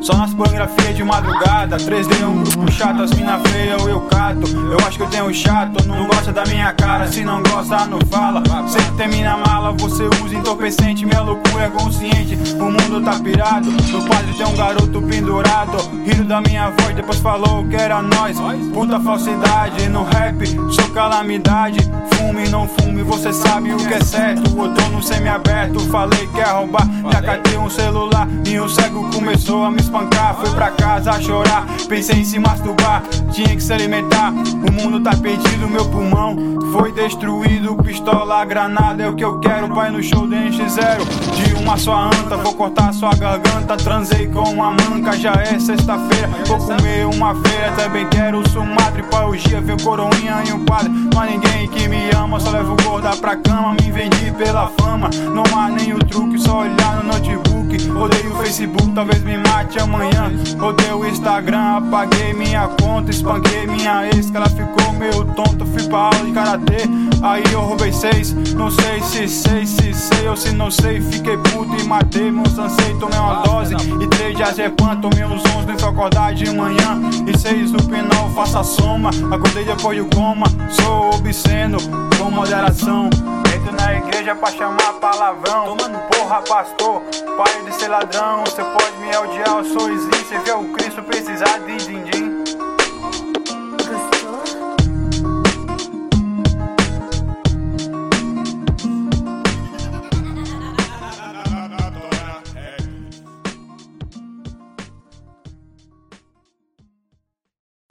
Só nas pornografia de madrugada. 3D é um grupo chato, as mina feia eu cato. Eu acho que eu tenho chato, não gosta da minha cara. Se não gosta, não fala. Sempre termina mala, você usa entorpecente. Minha loucura é consciente, o mundo tá pirado. No padre tem um garoto pendurado. Rindo da minha voz, depois falou que era nós. Puta falsidade, no rap sou calamidade. Fume, não fume, você sabe o que é certo. Outono semi-aberto, falei que ia roubar. Me acatei um celular e o cego começou a me espancar. Fui pra casa a chorar, pensei em se masturbar. Tinha que se alimentar, o mundo tá perdido, meu pulmão foi destruído. Pistola, granada é o que eu quero. Pai no show de NX0, de uma só anta, vou cortar sua garganta. Transei com uma manca, já é sexta-feira. Vou comer uma feira, também quero sumadre pra orgia. Ver coroinha e um padre, não há ninguém que me ama. Só levo gorda pra cama, me vendi pela fama. Não há nem o truque, só olhar no notebook. Odeio o Facebook, talvez me mate amanhã. Odeio o Instagram, apaguei minha conta. Espanquei minha ex, que ela ficou meio tonta. Fui pra aula de karatê, aí eu roubei 6. Não sei se sei ou se não sei. Fiquei puto e matei meu sensei. Tomei uma dose e 3 de azepam. Tomei uns 11, nem só acordar de manhã. E 6 no penal, faça a soma. Acordei depois do coma, sou obsceno, com moderação. Entro na igreja pra chamar palavrão. Tomando porra, pastor, pare de ser ladrão. Você pode me odiar, eu sou Slim. Você vê o Cristo precisar de